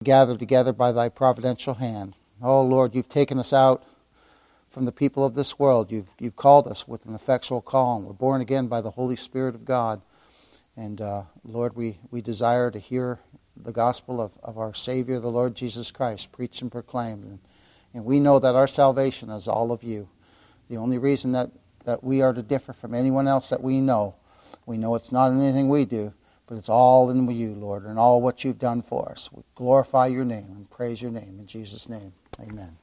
gathered together by thy providential hand. Oh, Lord, you've taken us out from the people of this world. You've called us with an effectual call, and we're born again by the Holy Spirit of God. And Lord, we desire to hear the gospel of our Savior, the Lord Jesus Christ, preached and proclaimed. And we know that our salvation is all of you. The only reason that we are to differ from anyone else that we know it's not in anything we do, but it's all in you, Lord, and all what you've done for us. We glorify your name and praise your name. In Jesus' name, amen.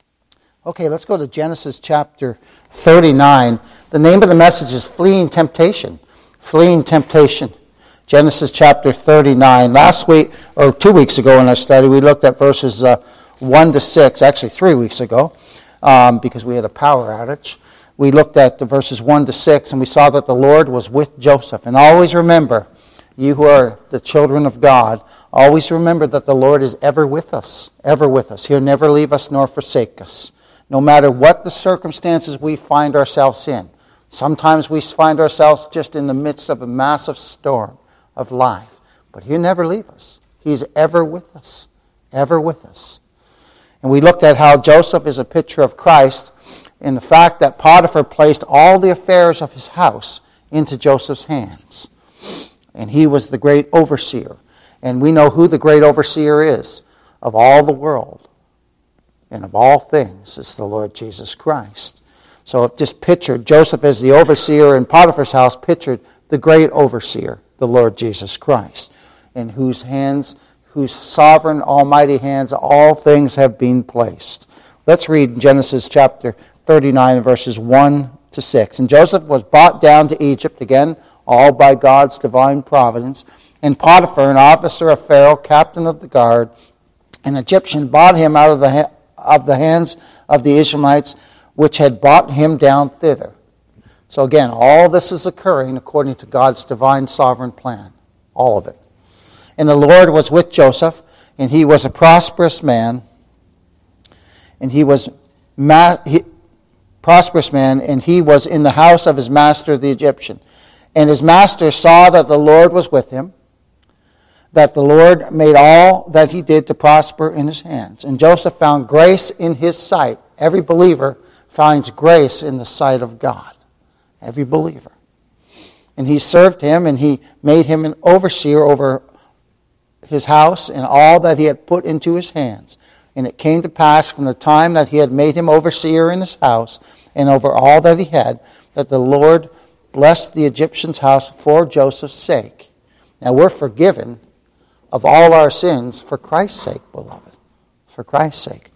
Okay, let's go to Genesis chapter 39. The name of the message is Fleeing Temptation. Fleeing Temptation. Genesis chapter 39. Last week, or 2 weeks ago in our study, we looked at verses 1 to 6, actually 3 weeks ago, because we had a power outage. We looked at the verses 1 to 6, and we saw that the Lord was with Joseph. And always remember, you who are the children of God, always remember that the Lord is ever with us, ever with us. He'll never leave us nor forsake us, no matter what the circumstances we find ourselves in. Sometimes we find ourselves just in the midst of a massive storm of life, but He'll never leave us. He's ever with us, ever with us. And we looked at how Joseph is a picture of Christ in the fact that Potiphar placed all the affairs of his house into Joseph's hands. And he was the great overseer. And we know who the great overseer is of all the world and of all things. It's the Lord Jesus Christ. So if just pictured Joseph as the overseer in Potiphar's house, pictured the great overseer, the Lord Jesus Christ, in whose hands, whose sovereign, almighty hands, all things have been placed. Let's read Genesis chapter 39, verses 1 to 6. And Joseph was brought down to Egypt, again, all by God's divine providence. And Potiphar, an officer of Pharaoh, captain of the guard, an Egyptian, bought him out of the hands of the Ishmaelites, which had brought him down thither. So again, all this is occurring according to God's divine sovereign plan. All of it. And the Lord was with Joseph, and he was a prosperous man. And he was prosperous man, and he was in the house of his master the Egyptian. And his master saw that the Lord was with him, that the Lord made all that he did to prosper in his hands. And Joseph found grace in his sight. Every believer finds grace in the sight of God. Every believer. And he served him, and he made him an overseer over his house and all that he had put into his hands. And it came to pass from the time that he had made him overseer in his house and over all that he had, that the Lord blessed the Egyptian's house for Joseph's sake. Now we're forgiven of all our sins for Christ's sake, beloved. For Christ's sake.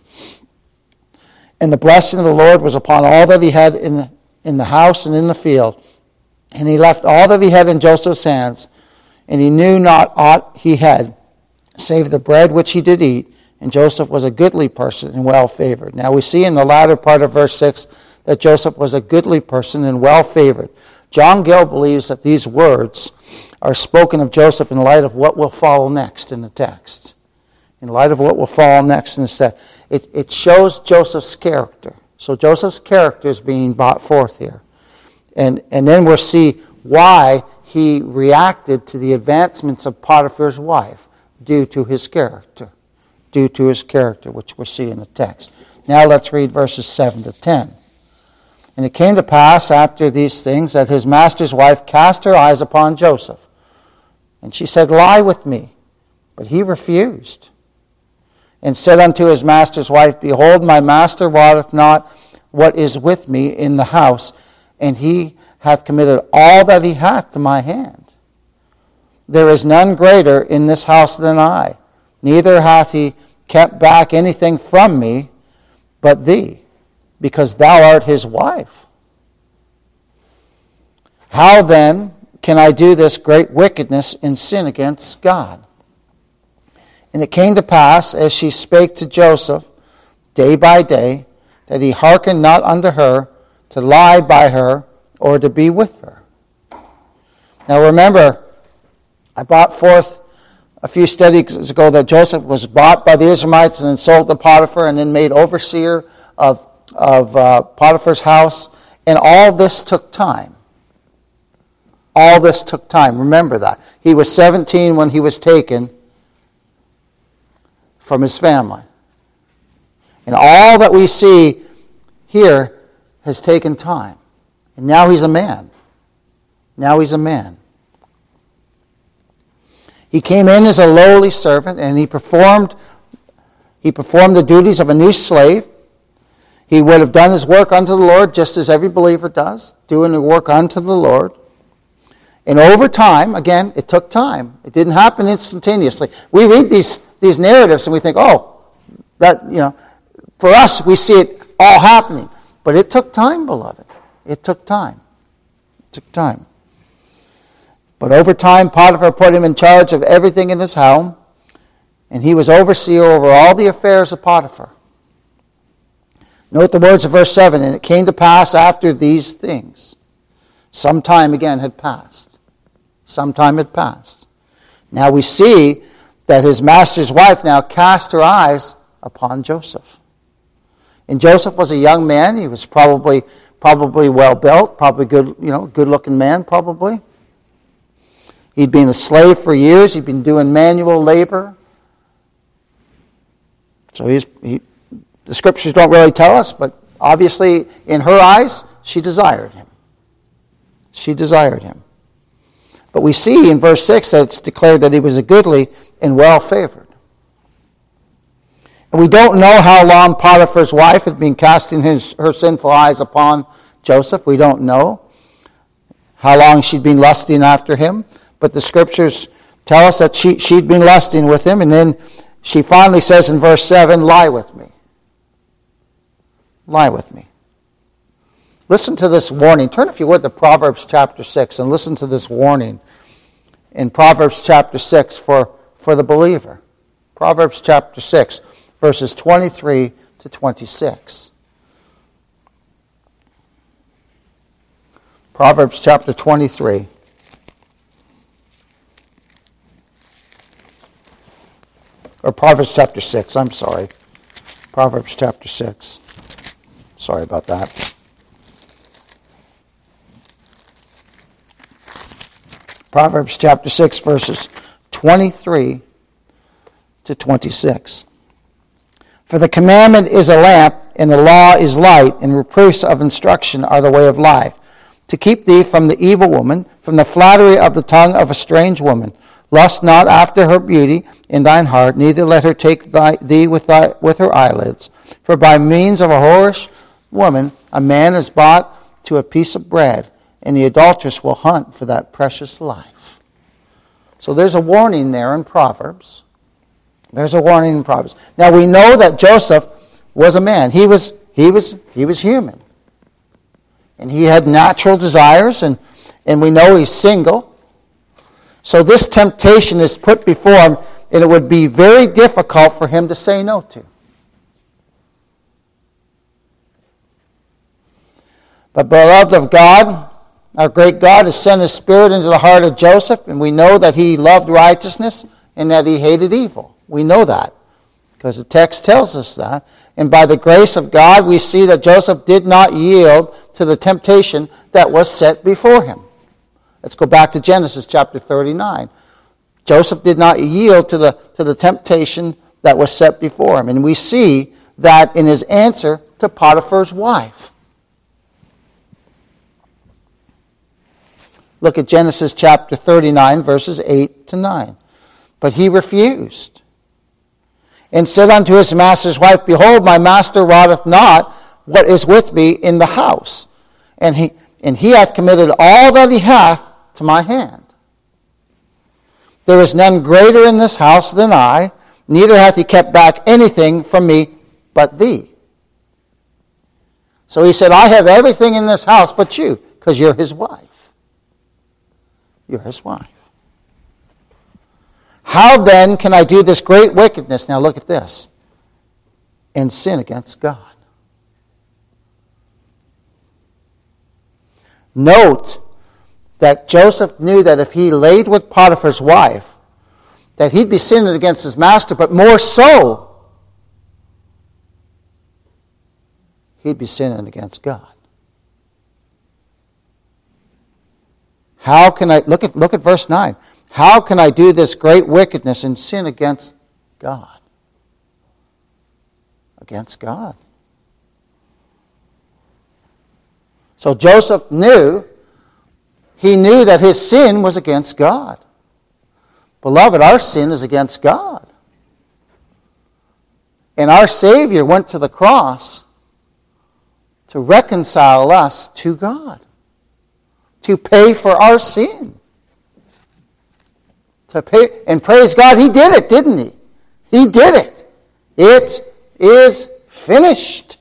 And the blessing of the Lord was upon all that he had in the house and in the field. And he left all that he had in Joseph's hands, and he knew not aught he had, save the bread which he did eat. And Joseph was a goodly person and well-favored. Now we see in the latter part of verse 6 that Joseph was a goodly person and well-favored. John Gill believes that these words are spoken of Joseph in light of what will follow next in the text. In light of what will follow next in the text. It shows Joseph's character. So Joseph's character is being brought forth here. And then we'll see why he reacted to the advancements of Potiphar's wife due to his character. Due to his character, which we'll see in the text. Now let's read verses 7 to 10. And it came to pass after these things that his master's wife cast her eyes upon Joseph. And she said, Lie with me. But he refused. And said unto his master's wife, Behold, my master wotteth not what is with me in the house, and he hath committed all that he hath to my hand. There is none greater in this house than I, neither hath he kept back anything from me but thee, because thou art his wife. How then can I do this great wickedness and sin against God? And it came to pass, as she spake to Joseph day by day, that he hearkened not unto her to lie by her or to be with her. Now remember, I brought forth a few studies ago that Joseph was bought by the Ishmaelites and then sold to Potiphar and then made overseer of Potiphar's house. And all this took time. All this took time. Remember that. He was 17 when he was taken from his family. And all that we see here has taken time. And now he's a man. Now he's a man. He came in as a lowly servant, and he performed the duties of a new slave. He would have done his work unto the Lord just as every believer does, doing the work unto the Lord. And over time, again, it took time. It didn't happen instantaneously. We read these narratives and we think, for us, we see it all happening. But it took time, beloved. It took time. It took time. But over time, Potiphar put him in charge of everything in his home, and he was overseer over all the affairs of Potiphar. Note the words of verse 7, and it came to pass after these things. Some time again had passed. Some time had passed. Now we see that his master's wife now cast her eyes upon Joseph. And Joseph was a young man. He was probably well built, probably good looking man, probably. He'd been a slave for years. He'd been doing manual labor. So the scriptures don't really tell us, but obviously in her eyes, she desired him. She desired him. But we see in verse 6 that it's declared that he was a goodly and well-favored. And we don't know how long Potiphar's wife had been casting her sinful eyes upon Joseph. We don't know how long she'd been lusting after him. But the scriptures tell us that she'd been lusting with him. And then she finally says in verse 7, lie with me. Lie with me. Listen to this warning. Turn, if you would, to Proverbs chapter 6 and listen to this warning in Proverbs chapter 6 for the believer. Proverbs chapter 6, verses 23 to 26. Proverbs chapter 23. Or Proverbs chapter 6, I'm sorry. Proverbs chapter 6. Sorry about that. Proverbs chapter 6, verses 23 to 26. For the commandment is a lamp, and the law is light, and reproofs of instruction are the way of life, to keep thee from the evil woman, from the flattery of the tongue of a strange woman. Lust not after her beauty in thine heart, neither let her take thee with her eyelids. For by means of a whorish woman a man is bought to a piece of bread, and the adulteress will hunt for that precious life. So there's a warning there in Proverbs. There's a warning in Proverbs. Now we know that Joseph was a man. He was human. And he had natural desires, and we know he's single. So this temptation is put before him, and it would be very difficult for him to say no to. But beloved of God, our great God has sent His Spirit into the heart of Joseph, and we know that he loved righteousness and that he hated evil. We know that because the text tells us that. And by the grace of God, we see that Joseph did not yield to the temptation that was set before him. Let's go back to Genesis chapter 39. Joseph did not yield to the temptation that was set before him. And we see that in his answer to Potiphar's wife. Look at Genesis chapter 39, verses 8 to 9. But he refused, and said unto his master's wife, Behold, my master wotteth not what is with me in the house, and he hath committed all that he hath to my hand. There is none greater in this house than I, neither hath he kept back anything from me but thee. So he said, I have everything in this house but you, because you're his wife. You're his wife. How then can I do this great wickedness? Now look at this. And sin against God. Note that Joseph knew that if he laid with Potiphar's wife, that he'd be sinning against his master, but more so, he'd be sinning against God. How can I, look at verse 9. How can I do this great wickedness and sin against God? Against God. So Joseph knew that his sin was against God. Beloved, our sin is against God. And our Savior went to the cross to reconcile us to God, to pay for our sin. To pay, and praise God, He did it, didn't He? He did it. It is finished.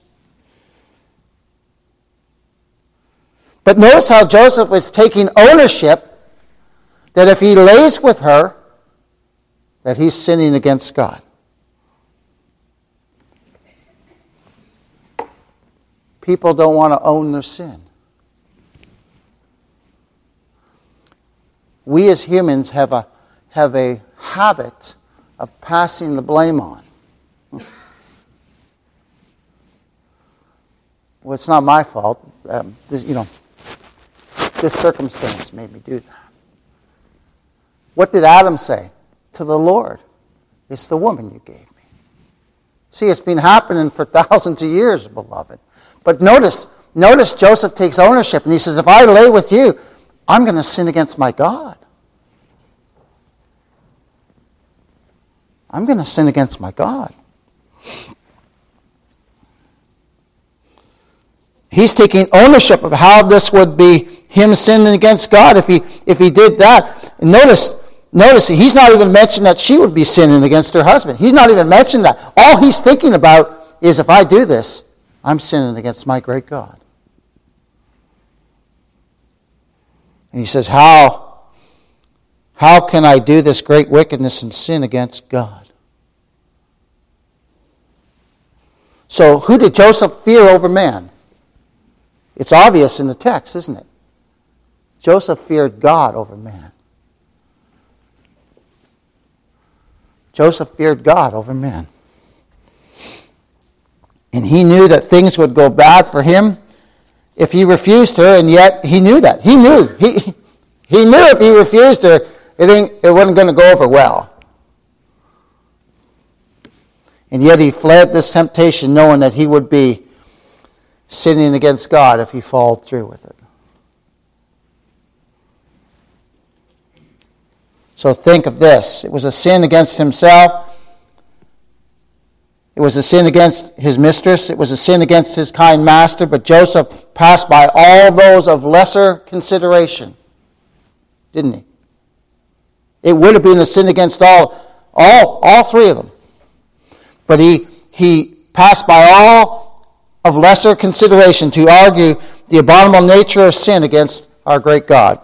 But notice how Joseph was taking ownership that if he lays with her, that he's sinning against God. People don't want to own their sin. We as humans have a habit of passing the blame on. Well, it's not my fault. This circumstance made me do that. What did Adam say to the Lord? It's the woman you gave me. See, it's been happening for thousands of years, beloved. But notice Joseph takes ownership and he says, if I lay with you, I'm going to sin against my God. I'm going to sin against my God. He's taking ownership of how this would be him sinning against God if he did that. And notice he's not even mentioned that she would be sinning against her husband. He's not even mentioned that. All he's thinking about is if I do this, I'm sinning against my great God. And he says, how can I do this great wickedness and sin against God? So who did Joseph fear over man? It's obvious in the text, isn't it? Joseph feared God over man. Joseph feared God over man. And he knew that things would go bad for him if he refused her, and yet he knew that. He knew. He knew if he refused her, it wasn't going to go over well. And yet he fled this temptation knowing that he would be sinning against God if he followed through with it. So think of this. It was a sin against himself. It was a sin against his mistress. It was a sin against his kind master. But Joseph passed by all those of lesser consideration, didn't he? It would have been a sin against all three of them. But he passed by all of lesser consideration to argue the abominable nature of sin against our great God.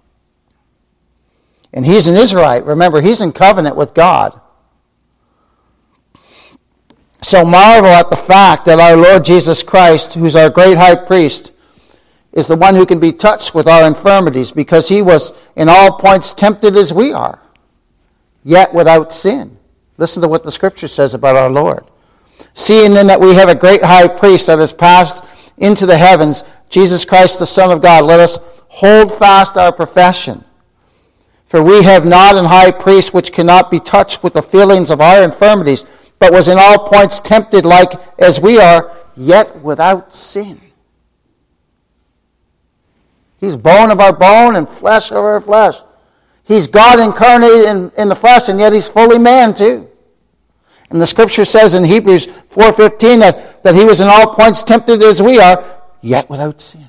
And he's an Israelite. Remember, he's in covenant with God. So marvel at the fact that our Lord Jesus Christ, who's our great high priest, is the one who can be touched with our infirmities, because he was in all points tempted as we are, yet without sin. Listen to what the Scripture says about our Lord. Seeing then that we have a great high priest that has passed into the heavens, Jesus Christ the Son of God, let us hold fast our profession. For we have not an high priest which cannot be touched with the feelings of our infirmities, but was in all points tempted like as we are, yet without sin. He's bone of our bone and flesh of our flesh. He's God incarnated in the flesh, and yet he's fully man too. And the Scripture says in Hebrews 4:15 that he was in all points tempted as we are, yet without sin.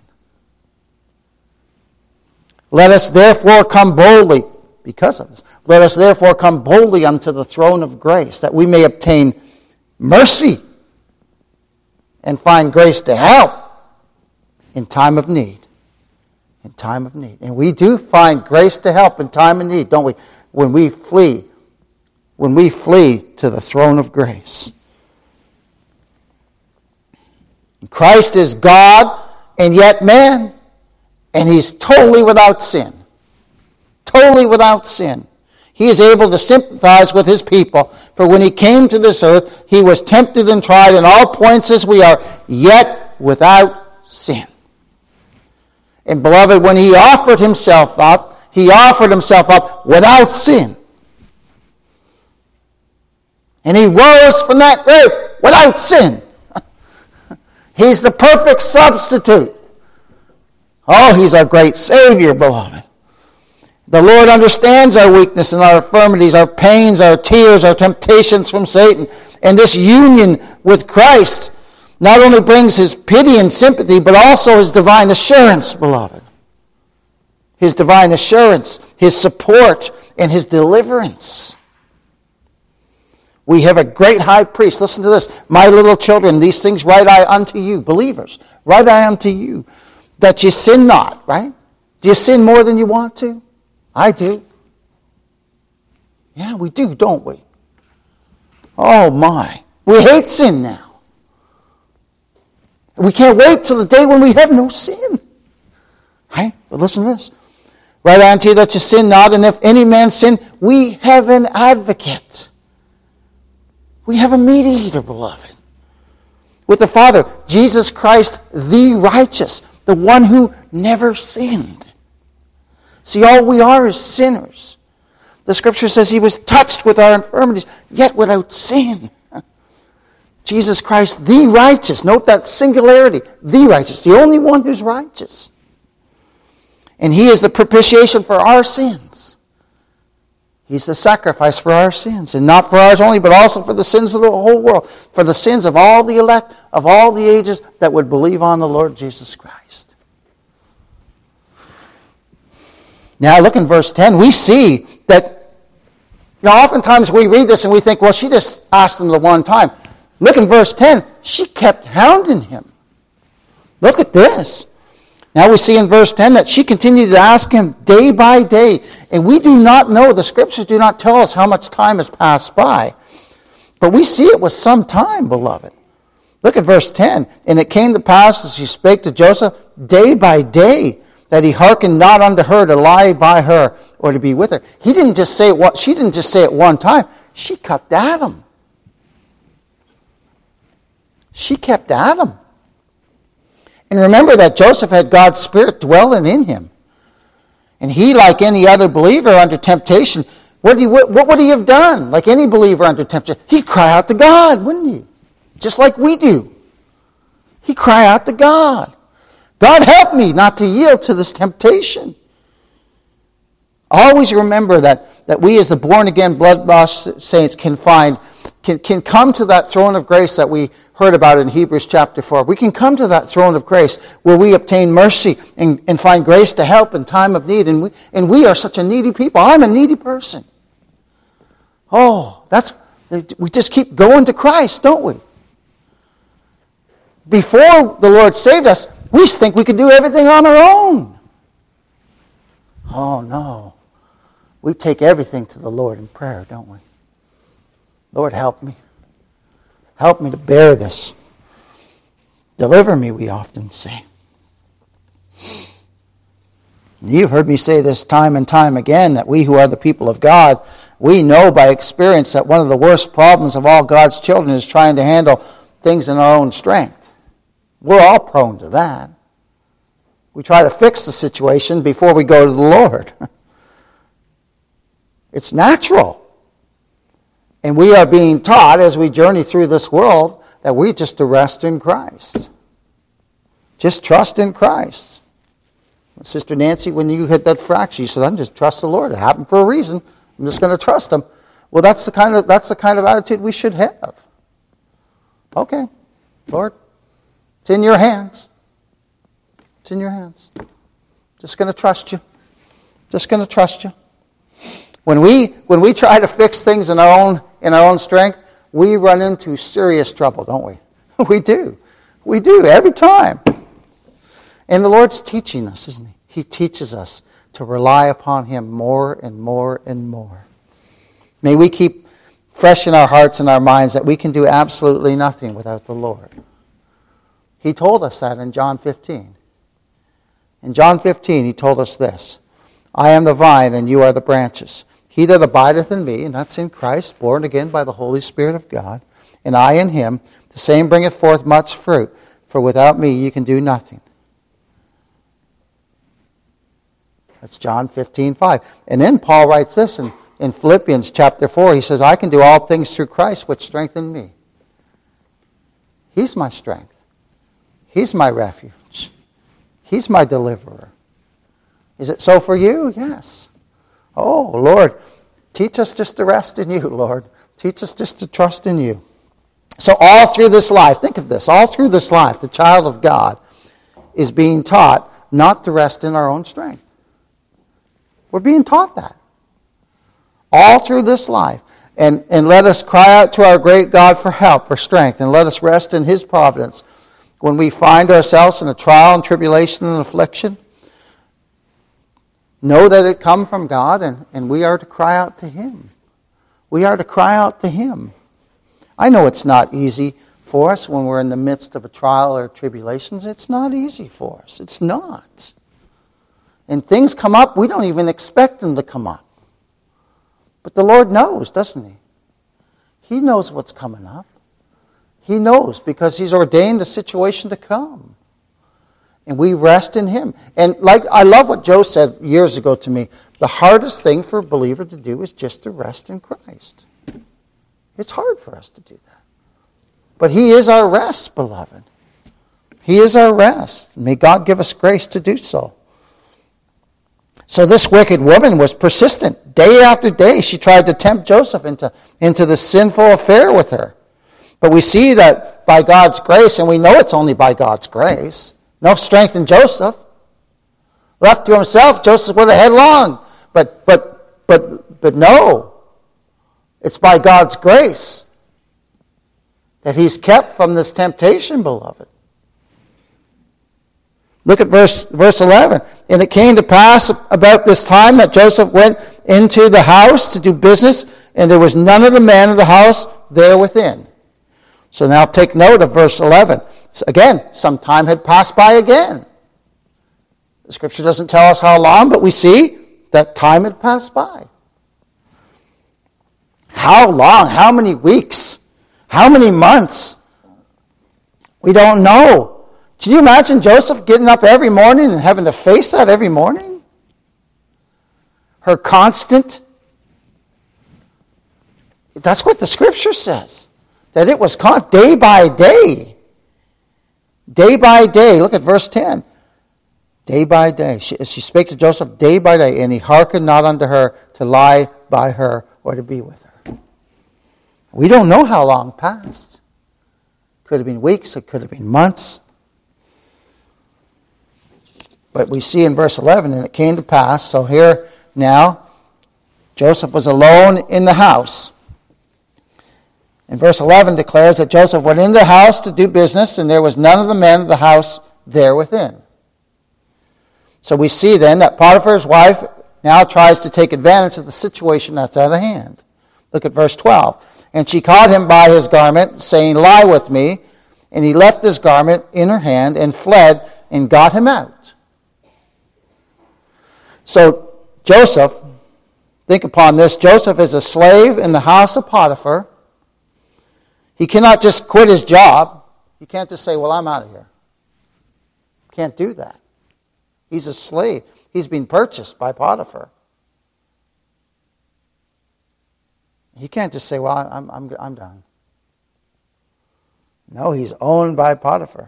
Let us therefore come boldly, because of this, let us therefore come boldly unto the throne of grace, that we may obtain mercy and find grace to help in time of need. In time of need. And we do find grace to help in time of need, don't we? When we flee to the throne of grace. Christ is God and yet man, and he's totally without sin. Totally without sin. He is able to sympathize with his people, for when he came to this earth, he was tempted and tried in all points as we are, yet without sin. And beloved, when he offered himself up without sin. And he rose from that grave without sin. He's the perfect substitute. Oh, he's our great Savior, beloved. The Lord understands our weakness and our infirmities, our pains, our tears, our temptations from Satan. And this union with Christ not only brings his pity and sympathy, but also his divine assurance, beloved. His divine assurance, his support, and his deliverance. We have a great high priest. Listen to this. My little children, these things write I unto you, believers. Write I unto you, that you sin not, right? Do you sin more than you want to? I do. Yeah, we do, don't we? Oh my. We hate sin now. We can't wait till the day when we have no sin. Right? But listen to this. Write unto you that you sin not, and if any man sin, we have an advocate. We have a mediator, beloved, with the Father, Jesus Christ, the righteous, the one who never sinned. See, all we are is sinners. The Scripture says he was touched with our infirmities, yet without sin. Jesus Christ, the righteous. Note that singularity, the righteous, the only one who's righteous. And he is the propitiation for our sins. He's the sacrifice for our sins, and not for ours only, but also for the sins of the whole world, for the sins of all the elect, of all the ages that would believe on the Lord Jesus Christ. Now look in verse 10. We see that, oftentimes we read this and we think, well, she just asked him the one time. Look in verse 10. She kept hounding him. Look at this. Now we see in verse 10 that she continued to ask him day by day. And we do not know, the Scriptures do not tell us how much time has passed by. But we see it was some time, beloved. Look at verse 10. And it came to pass as she spake to Joseph day by day, that he hearkened not unto her to lie by her or to be with her. She didn't just say it one time. She kept at him. She kept at him. And remember that Joseph had God's Spirit dwelling in him. And he, like any other believer under temptation, what would he have done? Like any believer under temptation, he'd cry out to God, wouldn't he? Just like we do. He'd cry out to God. God, help me not to yield to this temptation. Always remember that we as the born-again, blood-washed saints can come to that throne of grace that we heard about in Hebrews chapter 4. We can come to that throne of grace where we obtain mercy and find grace to help in time of need. And we are such a needy people. I'm a needy person. Oh, we just keep going to Christ, don't we? Before the Lord saved us, we think we could do everything on our own. Oh, no. We take everything to the Lord in prayer, don't we? Lord, help me. Help me to bear this. Deliver me, we often say. You've heard me say this time and time again, that we who are the people of God, we know by experience that one of the worst problems of all God's children is trying to handle things in our own strength. We're all prone to that. We try to fix the situation before we go to the Lord. It's natural. And we are being taught as we journey through this world that we just to rest in Christ. Just trust in Christ. Sister Nancy, when you hit that fracture, you said, I'm just trust the Lord. It happened for a reason. I'm just going to trust Him. Well, that's the kind of attitude we should have. Okay, Lord, it's in your hands. It's in your hands. Just going to trust you. Just going to trust you. When we try to fix things in our own strength, we run into serious trouble, don't we? We do. We do, every time. And the Lord's teaching us, isn't He? He teaches us to rely upon Him more and more and more. May we keep fresh in our hearts and our minds that we can do absolutely nothing without the Lord. He told us that in John 15. In John 15, He told us this, I am the vine and you are the branches. He that abideth in me, and that's in Christ, born again by the Holy Spirit of God, and I in Him, the same bringeth forth much fruit, for without me you can do nothing. That's John 15:5. And then Paul writes this in Philippians chapter 4. He says, I can do all things through Christ which strengthen me. He's my strength. He's my refuge. He's my deliverer. Is it so for you? Yes. Oh, Lord, teach us just to rest in you, Lord. Teach us just to trust in you. So all through this life, think of this, all through this life, the child of God is being taught not to rest in our own strength. We're being taught that. All through this life. And let us cry out to our great God for help, for strength, and let us rest in His providence. When we find ourselves in a trial and tribulation and affliction, know that it comes from God, and we are to cry out to Him. We are to cry out to Him. I know it's not easy for us when we're in the midst of a trial or tribulations. It's not easy for us. It's not. And things come up, we don't even expect them to come up. But the Lord knows, doesn't He? He knows what's coming up. He knows because He's ordained the situation to come. And we rest in Him. And I love what Joe said years ago to me. The hardest thing for a believer to do is just to rest in Christ. It's hard for us to do that. But He is our rest, beloved. He is our rest. May God give us grace to do so. So this wicked woman was persistent. Day after day, she tried to tempt Joseph into this sinful affair with her. But we see that by God's grace, and we know it's only by God's grace, no strength in Joseph. Left to himself, Joseph would have headlong. But no. It's by God's grace that he's kept from this temptation, beloved. Look at verse 11. And it came to pass about this time that Joseph went into the house to do business, and there was none of the men of the house there within. So now take note of verse 11. So again, some time had passed by again. The scripture doesn't tell us how long, but we see that time had passed by. How long? How many weeks? How many months? We don't know. Can you imagine Joseph getting up every morning and having to face that every morning? Her constant. That's what the scripture says. That it was day by day. Day by day. Look at verse 10. Day by day. She spake to Joseph day by day, and he hearkened not unto her to lie by her or to be with her. We don't know how long passed. Could have been weeks. It could have been months. But we see in verse 11, and it came to pass. So here now, Joseph was alone in the house. And verse 11 declares that Joseph went into the house to do business, and there was none of the men of the house there within. So we see then that Potiphar's wife now tries to take advantage of the situation that's at hand. Look at verse 12. And she caught him by his garment, saying, Lie with me. And he left his garment in her hand and fled and got him out. So Joseph, think upon this, Joseph is a slave in the house of Potiphar. He cannot just quit his job. He can't just say, well, I'm out of here. Can't do that. He's a slave. He's been purchased by Potiphar. He can't just say, well, I'm done. No, he's owned by Potiphar.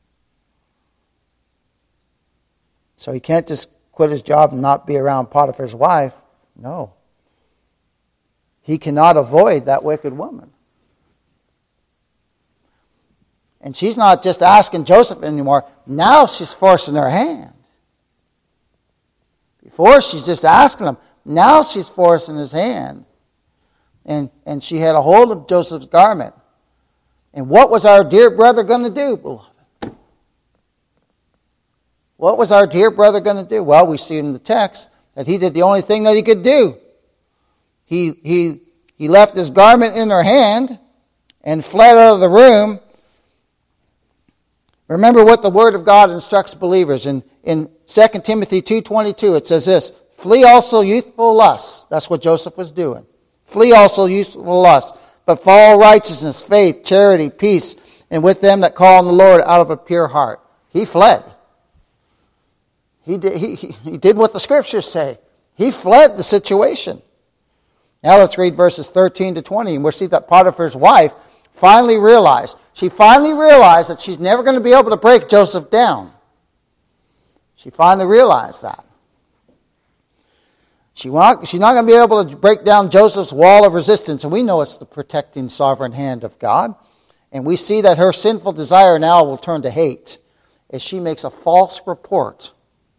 So he can't just quit his job and not be around Potiphar's wife. No. He cannot avoid that wicked woman. And she's not just asking Joseph anymore. Now she's forcing her hand. Before she's just asking him. Now she's forcing his hand. And she had a hold of Joseph's garment. And what was our dear brother going to do, beloved? What was our dear brother going to do? Well, we see in the text that he did the only thing that he could do. He left his garment in her hand and fled out of the room. Remember what the Word of God instructs believers. In 2 Timothy 2:22, it says this, Flee also youthful lusts. That's what Joseph was doing. Flee also youthful lusts, but follow righteousness, faith, charity, peace, and with them that call on the Lord out of a pure heart. He fled. He did what the Scriptures say. He fled the situation. Now let's read verses 13 to 20, and we'll see that Potiphar's wife finally realized she finally realized that she's never going to be able to break Joseph down. She finally realized that. She's not going to be able to break down Joseph's wall of resistance, and we know it's the protecting sovereign hand of God. And we see that her sinful desire now will turn to hate as she makes a false report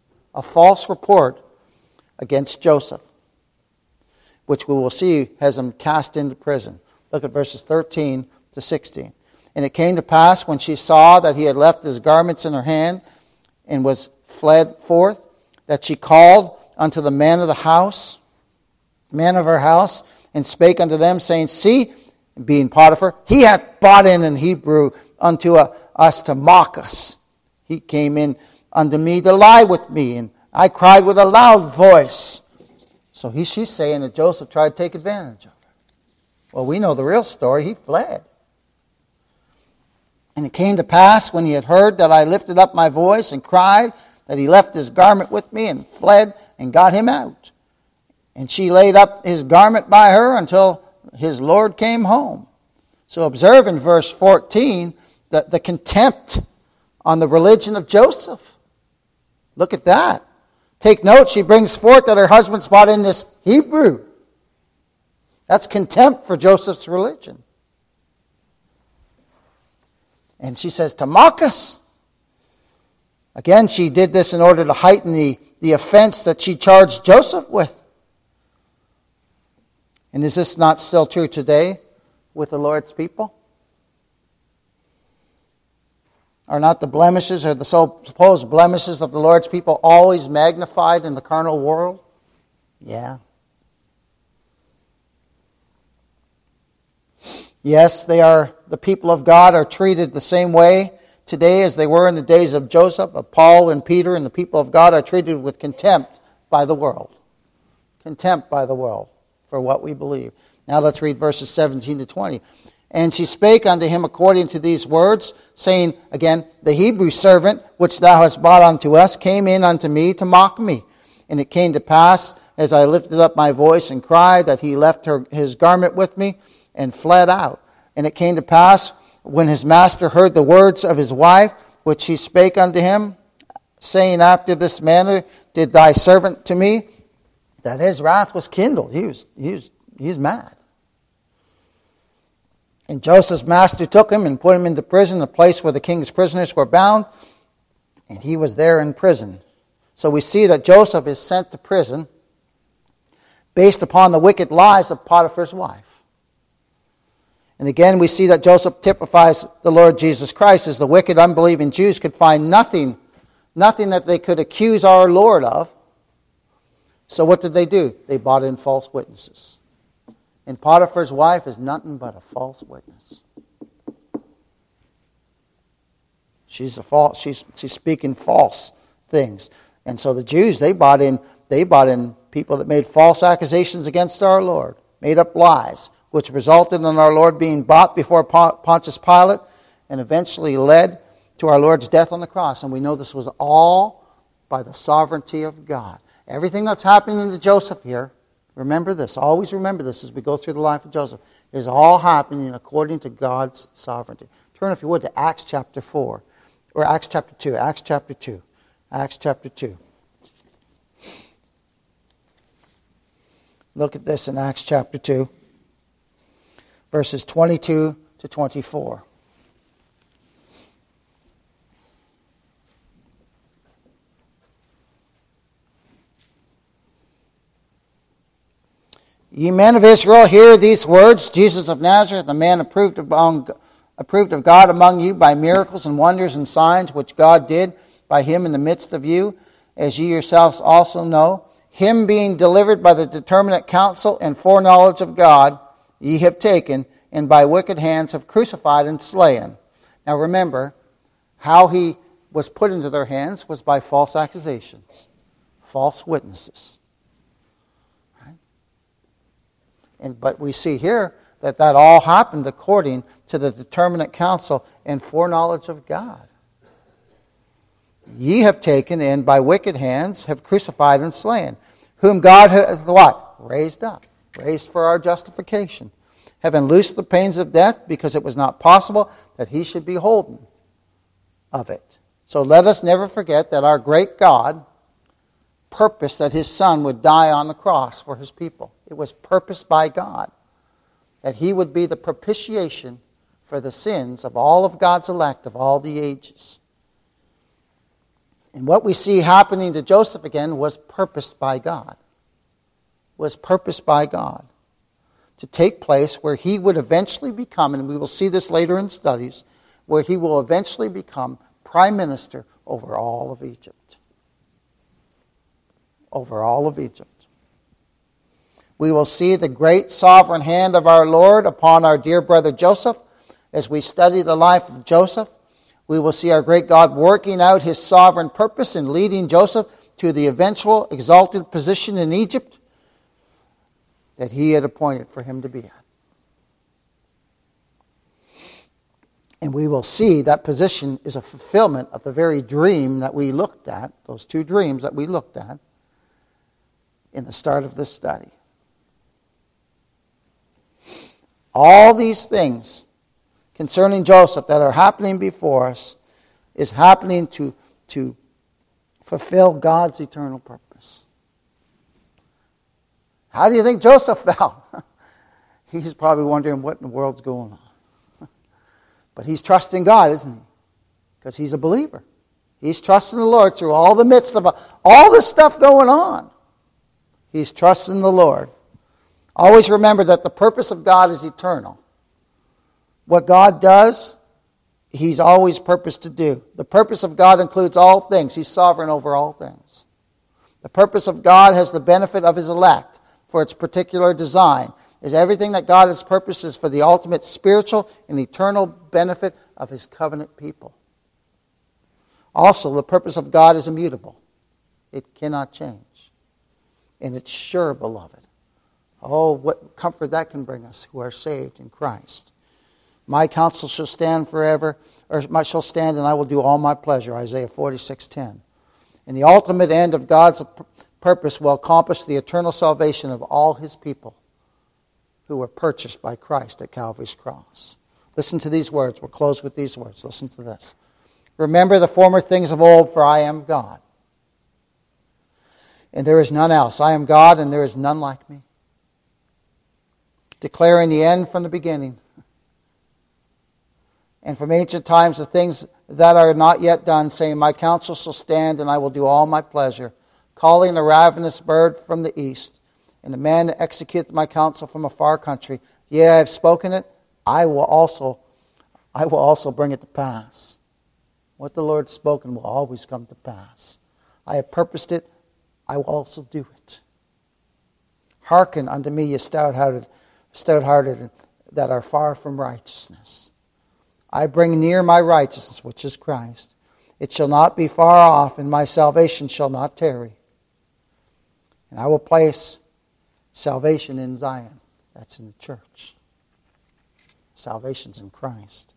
against Joseph, which we will see has him cast into prison. Look at verses 13 to 16. And it came to pass when she saw that he had left his garments in her hand and was fled forth, that she called unto the man of her house, and spake unto them, saying, See, being Potiphar, he hath brought in Hebrew unto us to mock us. He came in unto me to lie with me, and I cried with a loud voice. So she's saying that Joseph tried to take advantage of her. Well, we know the real story. He fled. And it came to pass when he had heard that I lifted up my voice and cried, that he left his garment with me and fled and got him out. And she laid up his garment by her until his Lord came home. So observe in verse 14 the contempt on the religion of Joseph. Look at that. Take note, she brings forth that her husband's brought in this Hebrew. That's contempt for Joseph's religion. And she says, to mock us. Again, she did this in order to heighten the offense that she charged Joseph with. And is this not still true today with the Lord's people? Are not the blemishes or the supposed blemishes of the Lord's people always magnified in the carnal world? Yeah. Yes, the people of God are treated the same way today as they were in the days of Joseph, of Paul and Peter, and the people of God are treated with contempt by the world. Contempt by the world for what we believe. Now let's read verses 17 to 20. And she spake unto him according to these words, saying, again, the Hebrew servant which thou hast brought unto us came in unto me to mock me. And it came to pass, as I lifted up my voice and cried, that he left his garment with me and fled out. And it came to pass, when his master heard the words of his wife, which he spake unto him, saying, after this manner did thy servant to me, that his wrath was kindled. He was mad. And Joseph's master took him and put him into prison, a place where the king's prisoners were bound, and he was there in prison. So we see that Joseph is sent to prison based upon the wicked lies of Potiphar's wife. And again, we see that Joseph typifies the Lord Jesus Christ, as the wicked, unbelieving Jews could find nothing that they could accuse our Lord of. So what did they do? They brought in false witnesses. And Potiphar's wife is nothing but a false witness. She's speaking false things. And so the Jews, they brought in people that made false accusations against our Lord, made up lies, which resulted in our Lord being brought before Pontius Pilate and eventually led to our Lord's death on the cross. And we know this was all by the sovereignty of God. Everything that's happening to Joseph here, remember this, always remember this as we go through the life of Joseph, is all happening according to God's sovereignty. Turn, if you would, to Acts chapter 4, or Acts chapter 2, Acts chapter 2, Acts chapter 2. Look at this in Acts chapter 2. Verses 22 to 24. Ye men of Israel, hear these words. Jesus of Nazareth, a man approved of God among you by miracles and wonders and signs which God did by him in the midst of you, as ye yourselves also know. Him being delivered by the determinate counsel and foreknowledge of God, ye have taken, and by wicked hands have crucified and slain. Now remember, how he was put into their hands was by false accusations, false witnesses. Right? But we see here that all happened according to the determinate counsel and foreknowledge of God. Ye have taken, and by wicked hands have crucified and slain, whom God hath what? Raised up. Raised for our justification. having loosed the pains of death, because it was not possible that he should be holden of it. So let us never forget that our great God purposed that his Son would die on the cross for his people. It was purposed by God that he would be the propitiation for the sins of all of God's elect of all the ages. And what we see happening to Joseph again was purposed by God. Was purposed by God to take place where he would eventually become, and we will see this later in studies, where he will eventually become prime minister over all of Egypt. Over all of Egypt. We will see the great sovereign hand of our Lord upon our dear brother Joseph. As we study the life of Joseph, we will see our great God working out his sovereign purpose in leading Joseph to the eventual exalted position in Egypt that he had appointed for him to be at. And we will see that position is a fulfillment of the very dream that we looked at, those two dreams that we looked at in the start of this study. All these things concerning Joseph that are happening before us is happening to fulfill God's eternal purpose. How do you think Joseph fell? He's probably wondering what in the world's going on. But he's trusting God, isn't he? Because he's a believer. He's trusting the Lord through all the midst of all this stuff going on. He's trusting the Lord. Always remember that the purpose of God is eternal. What God does, he's always purposed to do. The purpose of God includes all things. He's sovereign over all things. The purpose of God has the benefit of his elect for its particular design. Is everything that God has purposed is for the ultimate spiritual and eternal benefit of his covenant people. Also, the purpose of God is immutable. It cannot change. And it's sure, beloved. Oh, what comfort that can bring us who are saved in Christ. My counsel shall stand forever, or shall stand, and I will do all my pleasure, Isaiah 46:10. And the ultimate end of God's purpose will accomplish the eternal salvation of all his people who were purchased by Christ at Calvary's cross. Listen to these words. We'll close with these words. Listen to this. Remember the former things of old, for I am God, and there is none else. I am God, and there is none like me. Declaring the end from the beginning, and from ancient times the things that are not yet done, saying, my counsel shall stand, and I will do all my pleasure, calling a ravenous bird from the east, and a man that executeth my counsel from a far country. Yea, I have spoken it, I will also bring it to pass. What the Lord has spoken will always come to pass. I have purposed it, I will also do it. Hearken unto me, ye stout-hearted that are far from righteousness. I bring near my righteousness, which is Christ. It shall not be far off, and my salvation shall not tarry. And I will place salvation in Zion. That's in the church. Salvation's in Christ.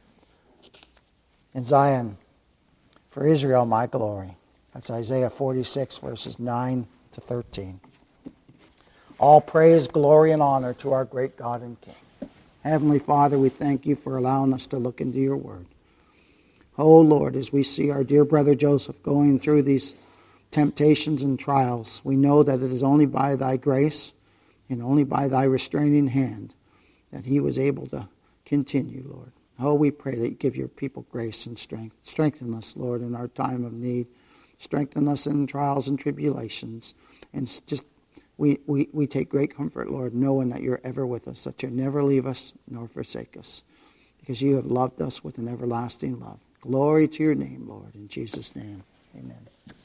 In Zion, for Israel my glory. That's Isaiah 46, verses 9 to 13. All praise, glory, and honor to our great God and King. Heavenly Father, we thank you for allowing us to look into your word. Oh Lord, as we see our dear brother Joseph going through these temptations and trials, we know that it is only by thy grace and only by thy restraining hand that he was able to continue, Lord. Oh, we pray that you give your people grace and strength. Strengthen us, Lord, in our time of need. Strengthen us in trials and tribulations. And just we take great comfort, Lord, knowing that you're ever with us, that you'll never leave us nor forsake us, because you have loved us with an everlasting love. Glory to your name, Lord. In Jesus' name, amen.